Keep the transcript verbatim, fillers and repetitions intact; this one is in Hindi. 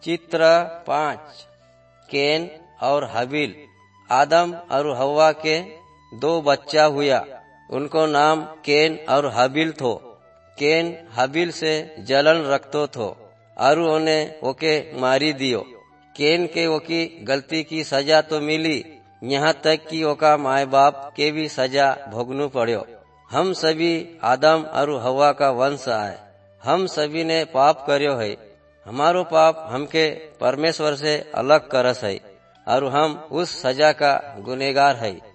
चित्र पाँच। केन और हाबिल। आदम और हव्वा के दो बच्चा हुआ, उनको नाम केन और हाबिल थो। केन हाबिल से जलन रखतो थो और उन्हें ओके मारी दियो। केन के ओकी गलती की सजा तो मिली, यहाँ तक कि ओका माए बाप के भी सजा भोगनू पड़ो। हम सभी आदम और हव्वा का वंश आए। हम सभी ने पाप कर्यो है। हमारो पाप हमके परमेश्वर से अलग करस है और हम उस सजा का गुनेगार है।